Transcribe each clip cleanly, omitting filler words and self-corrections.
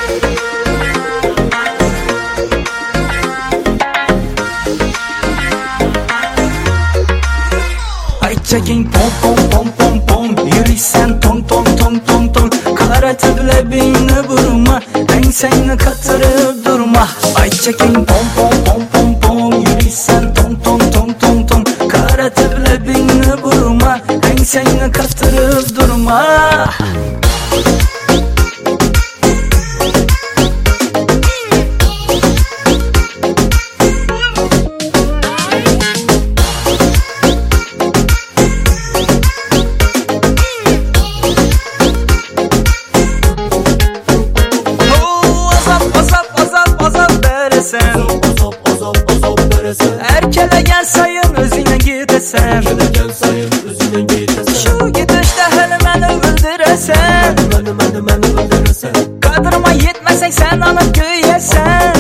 Çekin pom pom pom pom pom, yürüysen ton ton ton ton ton. Karartıp lebini vurma, enseni katırıp durma. Ay çekin pom pom pom pom pom, yürüysen ton ton ton ton ton. Karartıp lebini vurma, enseni katırıp durma. Erkele gel sayın özüne gidesen, şu gidişte hele məni öldüresen. Kadırıma yetmesek sen anıp göyesen.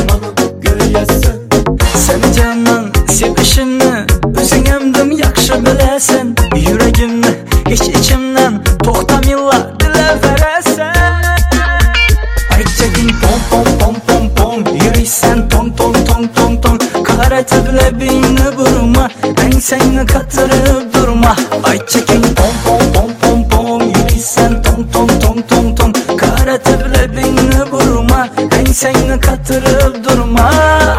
Seni candan sevişini özün emdim yakşı bilesen. Yüreğimni geç içimden toxtamilla dile veresen. Ay çekin pom pom pom pom pom, yürüysen ton ton ton ton ton. Karartıp lebini vurma, enseni katırıp durma. Ay çekin pom pom pom pom pom, yürüysen ton ton ton ton ton. Karartıp lebini vurma, enseni katırıp durma.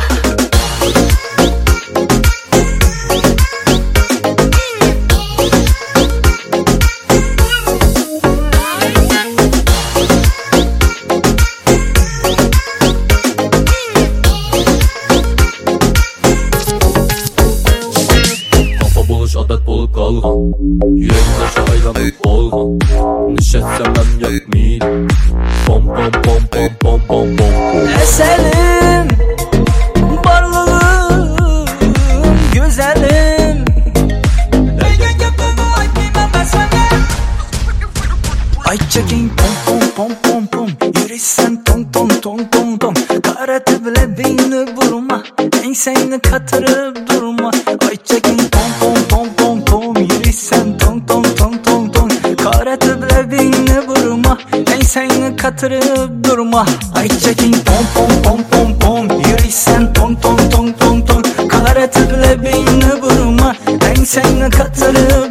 Adet bolup qalğan, yüreğimdə şahaylanıb olğan. Nişətsəməm yetmiydim, pom pom pom pom pom pom pom. Eselim, varlığım, güzelim. Ay çekin pom pom pom pom pom, yürüysen ton ton ton ton ton. Karartıp lebini vurma, enseni katırıp durma. Ay çekin pom pom pom pom pom, yürüysen ton ton ton ton ton. Karartıp lebini vurma, enseni katırıp durma. Ay çekin pom pom pom pom pom, yürüysen ton ton ton ton ton. Karartıp lebini vurma, enseni katırıp